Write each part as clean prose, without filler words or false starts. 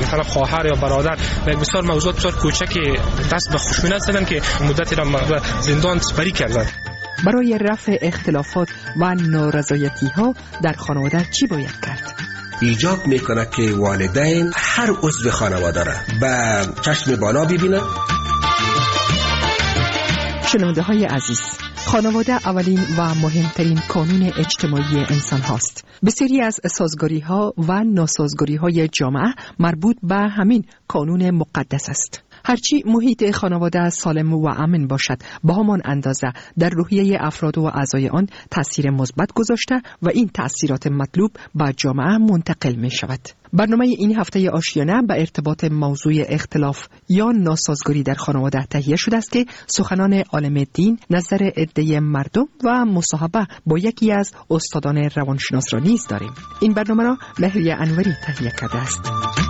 مثلا خواهر یا برادر یک بسیار موضوعات بسیار کوچک دست به خشونت زدن که مدتی را زندان سپری کردند. برای رفع اختلافات و نارضایتی‌ها در خانواده چی باید کرد؟ ایجاب میکنه که والدین هر عضو خانواده را به چشم بالا ببینه. شنونده های عزیز، خانواده اولین و مهمترین کانون اجتماعی انسان هاست. بسیاری از سازگاری ها و ناسازگاری های جامعه مربوط به همین کانون مقدس است. هرچی محیط خانواده سالم و امن باشد، به همان اندازه در روحیه افراد و اعضای آن تأثیر مثبت گذاشته و این تأثیرات مطلوب به جامعه منتقل می شود. برنامه این هفته آشیانه به ارتباط موضوع اختلاف یا ناسازگاری در خانواده تهیه شده است که سخنان عالم دین، نظر عده مردم و مصاحبه با یکی از استادان روانشناس را نیز داریم. این برنامه را مهریه انوری تهیه کرده است.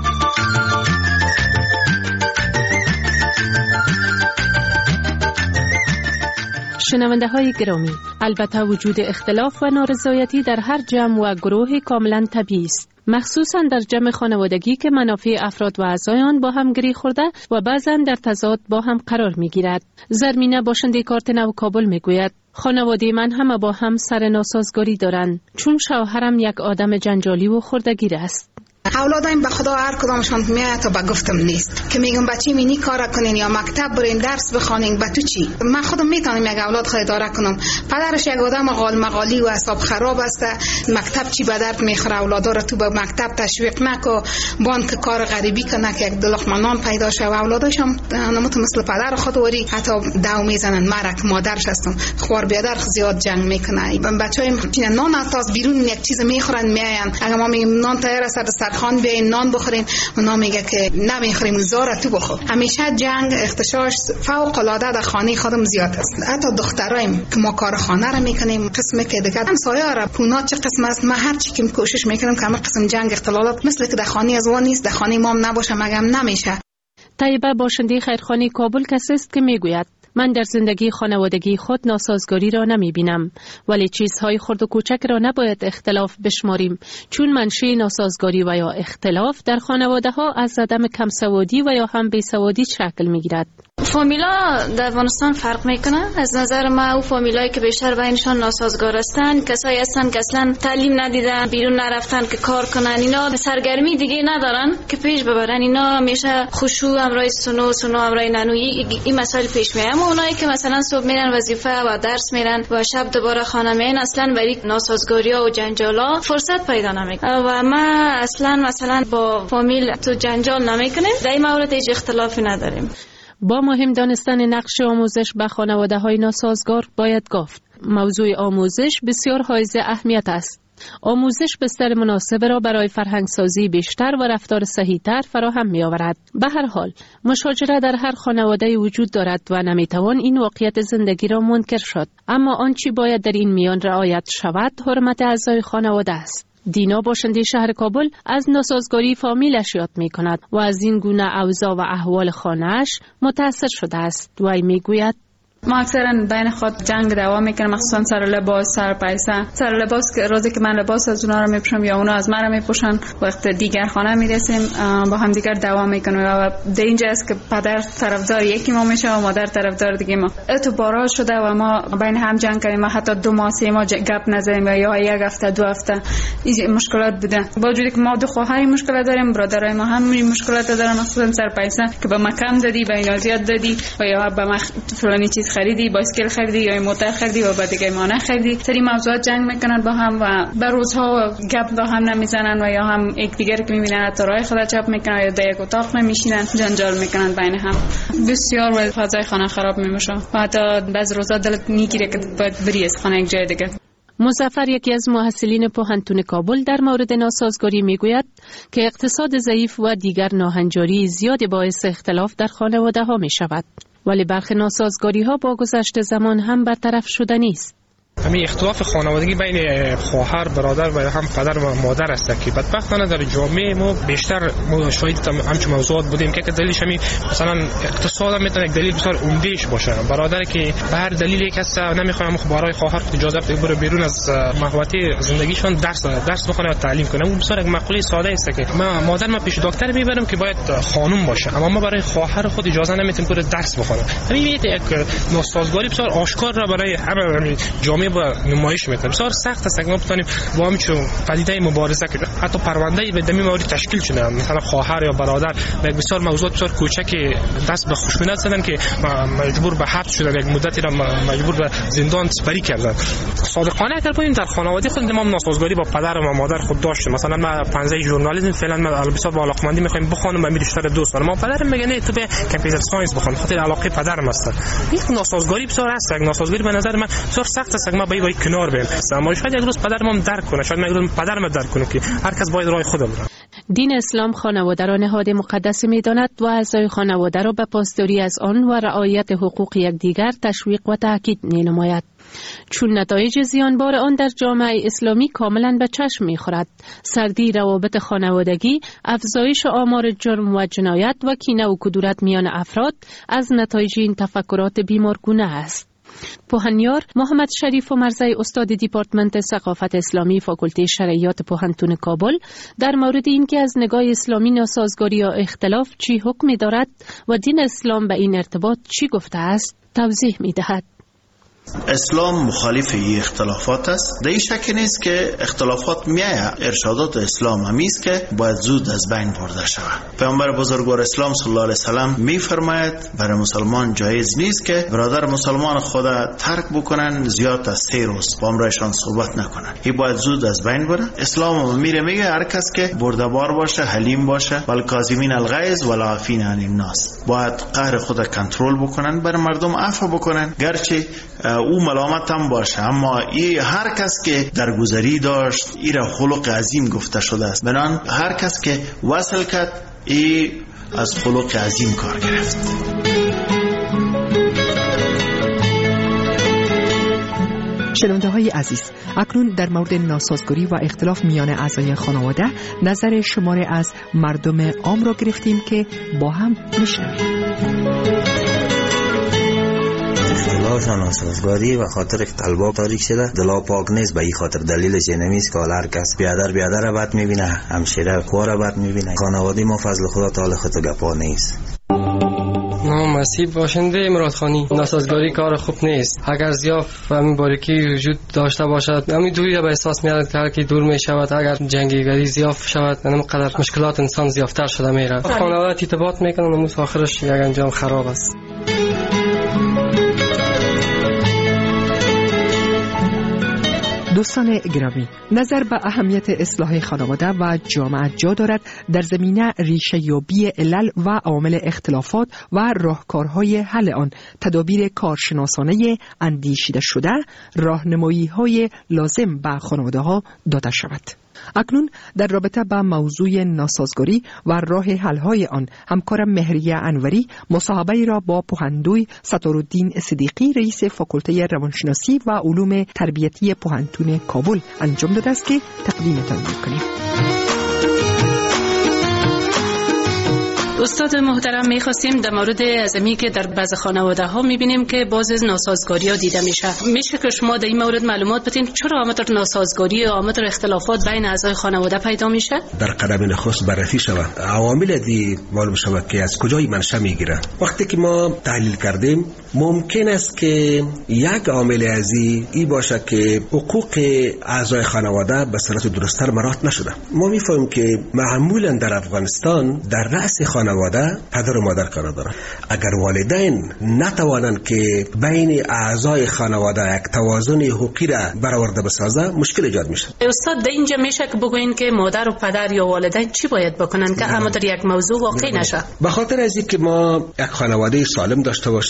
شنونده های گرامی، البته وجود اختلاف و نارضایتی در هر جمع و گروه کاملا طبیعی است، مخصوصا در جمع خانوادگی که منافع افراد و اعضای آن با هم گره خورده و بعضا در تضاد با هم قرار می گیرد. زرمینه باشنده کارت نو کابل می گوید خانواده من همه با هم سر ناسازگاری دارند، چون شوهرم یک آدم جنجالی و خردگیر است. اولادایم به خدا هر کدامشان میاد تا به گفتم نیست که میگم بچی مینی کار کنین یا مکتب برین درس بخونین. به تو چی؟ من خودم میتونم یک اولاد خود اداره کنم. پدرش یک آدم مقالی و حساب خراب است، مکتب چی به درد میخوره؟ اولادا رو تو به مکتب تشویق نکو، بانک کار غریبی کنه که یک لقمه نان پیدا شه. و اولاداش هم نموت مثل پدر خود وری حتی دو میزنن. مرک مادرش هستم خوار بیادر زیاد جنگ میکنه. بچه‌ایم نان از بیرون یک چیز میخورن میاین، اگه ما میگیم نان تیار است خان بیاین نان بخورین، اونا میگه که نمیخوریم زارا تو بخور. همیشه جنگ اختشاش فوق العاده در خانه خودم زیاد است. حتی دخترایم که ما کار خانه را میکنیم، قسمه که دیگه همسایه را پونا چه قسم است، ما هر چی که کوشش میکنیم که همه قسم جنگ اختلالات مثل که در خانه از وان نیست، در خانه ما نباشه مگم نمیشه. طیبه باشنده خیرخانه کابل کسی است که میگوید من در زندگی خانوادگی خود ناسازگاری را نمی بینم، ولی چیزهای خرد و کوچک را نباید اختلاف بشماریم، چون منشأ ناسازگاری و یا اختلاف در خانواده ها از عدم کمسوادی و یا هم بیسوادی شکل می گیرد. فامیلا در افغانستان فرق میکنه. از نظر ما او فامیلایی که بیشتر بینشان ناسازگار هستند کسایی هستند که اصلا تعلیم ندیدن، بیرون نرفتن که کار کنن، اینا سرگرمی دیگه ندارن که پیش ببرن. اینا همیشه خشوع همراه سنو همراه ننوی این مسائل پیش میاد. اما اونایی که مثلا صبح میرن وظیفه و درس میرن و شب دوباره خانه میان، اصلا برای ناسازگاری‌ها و جنجالا فرصت پیدا نمیکنه. و ما اصلا مثلا با فامیل تو جنجال نمیکنیم، در این مورد هیچ اختلافی نداریم. با مهم دانستن نقش آموزش به خانواده‌های ناسازگار باید گفت موضوع آموزش بسیار حائز اهمیت است. آموزش بستر مناسب را برای فرهنگسازی بیشتر و رفتار صحیح‌تر فراهم می‌آورد. به هر حال مشاجره در هر خانواده وجود دارد و نمی‌توان این واقعیت زندگی را منکر شد، اما آنچه باید در این میان رعایت شود حرمت اعضای خانواده است. دینا باشنده شهر کابل از ناسازگاری فامیلش یاد می کند و از این گونه اوضاع و احوال خانه‌اش متأثر شده است. وی می گوید ما اکثرا بین خود جنگ دوام میکنیم، مخصوصا سر لباس، سر پیسه. سر لباس که روزی که من لباس از اونا رو میپوشم یا اونا از من رو میپوشن، وقت دیگر خانه میرسیم با هم دیگر دوام میکنیم و در اینجا است که پدر طرفدار یکی ما میشه و مادر طرفدار دیگه ما. اعتبارات شده و ما بین هم جنگ کردیم، حتی 2 ماه 3 ماه گپ نزدیم یا 1 هفته 2 هفته. این مشکلات بوده. با وجودی که ما 2 خواهر مشکلات داریم، برادرای ما هم مشکلات دارن، مخصوصا سر پیسه که به ما کم دادی، به اینا زیاد دادی و یا به ما فلانی چیز خریدی، بایسکل خریدی یا موتور خریدی و بعد دیگه ما نخریدی. سری موضوعات جنگ میکنن با هم و به روزها گپ با هم نمیزنن و یا هم یکدیگر که میبینن حتی راه خود چاپ میکنن یا در یک اتاق نمیشینن، جنجال میکنن بین هم. بسیار ولی فضای خانه خراب میشه و حتی بعض روزا دلت میگیره که باید بری از خانه یک جای دیگه. مظفر یکی از محصلین پوهنتون کابل در مورد ناسازگاری میگوید که اقتصاد ضعیف و دیگر ناهنجاری زیاد باعث اختلاف در خانواده ها می شود، ولی برخی ناسازگاری ها با گذشت زمان هم برطرف شده نیست. همین اختلاف خانوادگی بین خواهر برادر و هم پدر و مادر است که بدبختانه در جامعه ما بیشتر ما شاهد همچین موضوعات بودیم که دلیلش همین مثلا اقتصاد هم میتونه یک دلیل بسیار عمدهش باشه. برادر که به هر دلیلی کس نمیخوام برای خواهر خود اجازه بده بره بیرون از محوطه زندگیشون درس بخونه و تعلیم کنه. اون بسیار یک مقوله ساده است که مادر پیش دکتر میبرم که باید خانم باشه، اما ما برای خواهر خود اجازه نمیتیم که درس بخونه. همین یک ناسازگاری بسیار آشکار را برای همه جامعه با نمایش میده. بسیار سخت است که ما بتونیم با همین پدیده مبارزه کنیم. حتی پرونده به دمی مورد تشکیل شده، مثلا خواهر یا برادر یک بسیار موضوع بسیار کوچک دست به خشونت زدن که مجبور به حبس شدن، یک مدتی را مجبور به زندان سپری کردن. صادقانه اگر ببینیم در خانواده خود ما ناسازگاری با پدر و مادر خود داشتیم. مثلا ما 15 ژورنالیسم فعلا ما بسیار با علاقمندی میخوایم بخونم و بیشتر دوست دارم. ما پدرم میگه نه تو به کامپیوتر ساینس بخون، خاطر علاقه پدرم است. یک ناسازگاری بسیار است. یک ناسازگاری به نظر من بسیار سخت است که ما باید کنار بریم. اما شاید یک روز پدرم درک کنه، شاید یک روز پدرم درک کنه که هر کس باید راه خود بره. دین اسلام خانواده را نهاد مقدس می‌داند و اعضای خانواده را به پاسداری از آن و رعایت حقوق یکدیگر تشویق و تاکید می‌نماید. چون نتایج زیانبار آن در جامعه اسلامی کاملا به چشم می‌خورد. سردی روابط خانوادگی، افزایش آمار جرم و جنایت و کینه و کدورت میان افراد از نتایج این تفکرات بیمارگونه است. پوهنیار محمد شریف و مرزی استاد دیپارتمنت ثقافت اسلامی فاکولته شرعیات پوهنتون کابل در مورد اینکه از نگاه اسلامی ناسازگاری یا اختلاف چی حکمی دارد و دین اسلام به این ارتباط چی گفته است توضیح می‌دهد. اسلام مخالف این اختلافات است. در این شک نیست که اختلافات میایه. ارشادات اسلام همیست که باید زود از بین برده شود. پیامبر بزرگوار اسلام صلی الله علیه وسلم میفرماید برای مسلمان جایز نیست که برادر مسلمان خود ترک بکنن زیاد از 3 روز با امرایشان صحبت نکنن. این باید زود از بین بره. اسلام میگه هر کس که بردبار باشه، حلیم باشه، والکاظمین الغیظ والعافین عن الناس، باید قهر خود کنترل بکنن، بر مردم عفو بکنن، گرچه او ملامت هم باشه، اما هر کس که درگذری داشت این را خلق عظیم گفته شده است. بنان هر کس که وصل کرد این از خلق عظیم کار گرفت. شنونده های عزیز، اکنون در مورد ناسازگاری و اختلاف میان اعضای خانواده نظر شماره از مردم عام را گرفتیم که با هم میشنویم. اختلاف و ناسازگاری و خاطر که قلبا تاریک شده، دلا پاک نیست. به این خاطر دلیلش نمیست که هر کس بیادر را بد میبینه، همشیره خوا را بد میبینه. خانواده ما فضل خدا تعالی خود گپا نیست. نام مسیب باشنده مرادخانی. ناسازگاری کار خوب نیست. اگر ضعف و همین باریکی وجود داشته باشد، همین دوری را به احساس میارد که هر کی دور میشود، اگر جنگیگری ضعف شود، همین قدر مشکلات انسان ضعفتر شده میره. خانواده ارتباط میکنن و آخرش یک انجام خراب است. دوستان گرامی، نظر به اهمیت اصلاح خانواده و جامعه جا دارد در زمینه ریشه یابی علل و عوامل اختلافات و راهکارهای حل آن، تدابیر کارشناسانه اندیشیده شده، راهنمایی‌های لازم به خانواده‌ها داده شود. اکنون در رابطه با موضوع ناسازگاری و راه حل‌های آن، همکارم مهریه انوری مصاحبه را با پوهندوی ستارالدین صدیقی رئیس فاکولته روانشناسی و علوم تربیتی پوهنتون کابل انجام داده است که تقدیمتان می‌کنیم. استاد محترم، می‌خواستیم در مورد ازمی که در بعض خانواده‌ها می‌بینیم که باز ناسازگاری‌ها دیده میشه که شما در این مورد معلومات بدین چرا آمدر ناسازگاری و آمدر اختلافات بین اعضای خانواده پیدا میشه؟ در قدم نخست بررسی شود عوامل دی معلوم شود که از کجای منشأ میگیره. وقتی که ما تحلیل کردیم ممکن است که یک عامل ازی ای باشه که حقوق اعضای خانواده به صورت درست‌تر مراعات نشده. ما می‌فهمیم که معمولاً در افغانستان در رأس خانواده پدر و مادر قرار دارند. اگر والدین نتوانند که بین اعضای خانواده یک توازن حقوقی را برآورده بسازه، مشکل ایجاد میشه. استاد در اینجا میشه که بگوین که مادر و پدر یا والدین چی باید بکنن که اما در یک موضوع واقع نشه؟ به خاطر از اینکه ما یک خانواده سالم داشته باشیم، یک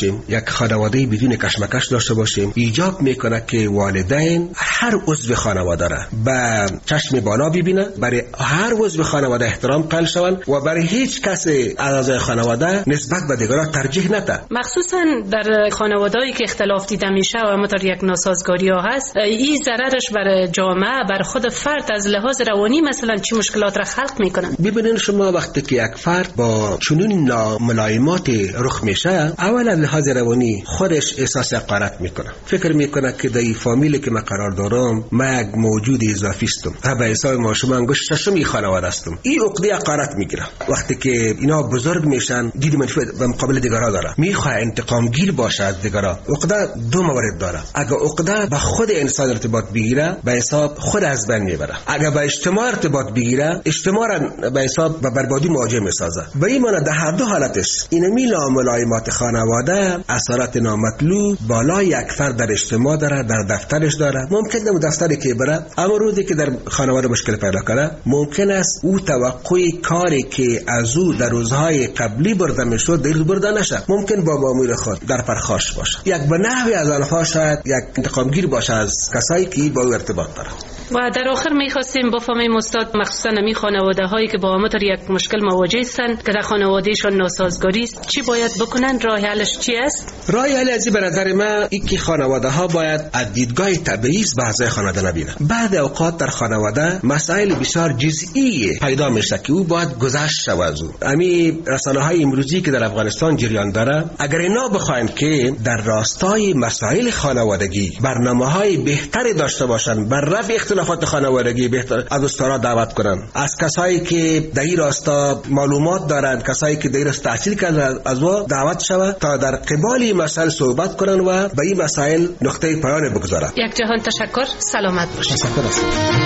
خانواده بدون کشمکش داشته باشیم ایجاب میکنه که والدین هر عضو خانواده را به چشم بالا ببینه، برای هر عضو خانواده احترام قائل شوند و برای هیچ کس از اعضای خانواده نسبت به دیگران ترجیح نده. مخصوصا در خانواده‌ای که اختلاف دیده میشه و همونطور یک ناسازگاری ها هست، این ضررش بر جامعه، بر خود فرد از لحاظ روانی مثلا چه مشکلات را خلق میکنه؟ ببینید شما وقتی که یک فرد با چنین ناملایمات رخ میشه، اول از لحاظ روانی خودش احساس حقارت میکنه، فکر میکنه که در این فامیلی که من قرار دارم من یک موجود اضافی هستم، به حساب ما شما انگشت ششمی خانواده هستم. این عقده حقارت میگیره. وقتی که اینا بزرگ میشن دید منفی به مقابل دیگران داره، میخواد انتقام گیر باشه از دیگران. عقده دو مورد داره. اگه عقده به خود انسان ارتباط بگیره به حساب خود از بین میبره، اگه به اجتماع ارتباط بگیره اجتماع را به حساب به بربادی مواجه میسازه. به این معنی در هر دو حالتش اینمی ناملایمات خانواده اثرات نامطلوب بالای یک فرد در اجتماع داره، در دفترش داره. ممکن در دفتری که بره اما روزی که در خانواده مشکل پیدا کنه ممکن است او توقع کاری که از او در روزهای قبلی برده میشد در برده نشه، ممکن با مامور خود در پرخاش باشه، یک به نحوی از آنها شاید یک انتقامگیر باشه از کسایی که با او ارتباط داره. و در آخر می‌خواستیم بفهمیم استاد، مخصوصا همین خانواده‌هایی که با همونطور یک مشکل مواجه هستند که در خانوادهشون ناسازگاری است، چی باید بکنن؟ راه حلش چی است؟ راه حل ازی به نظر من این که خانواده‌ها باید از دیدگاه تبعیض به اعضای خانواده نبینن. بعد اوقات در خانواده مسائل بسیار جزئی پیدا میشه که او باید گذشت شود از او. همین رسانه‌های امروزی که در افغانستان جریان داره، اگر اینا بخواین که در راستای مسائل خانوادگی برنامه‌های بهتری داشته باشن بر رفع اختلافات خانوادگی، بهتر از استادان دعوت کنن، از کسایی که در این راستا معلومات دارند، کسایی که در این راستا تحصیل کردن از او دعوت شود تا در قبال مسائل صحبت کنن و به این مسائل نقطه پایان بگذارن. یک جهان تشکر، سلامت باشید. تشکر است.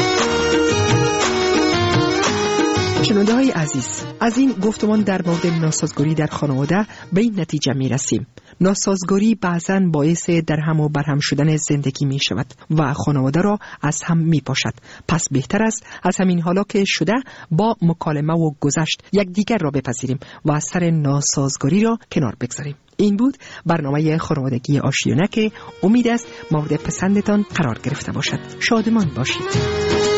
شنونده های عزیز، از این گفتمان در مورد ناسازگاری در خانواده به این نتیجه می رسیم: ناسازگاری بعضاً باعث در هم و برهم شدن زندگی می شود و خانواده را از هم می پاشد. پس بهتر است از همین حالا که شده با مکالمه و گذشت یکدیگر را بپذیریم و از سر ناسازگاری را کنار بگذاریم. این بود برنامه خانوادگی آشیانه که امید است مورد پسندتان قرار گرفته باشد. شادمان باشید.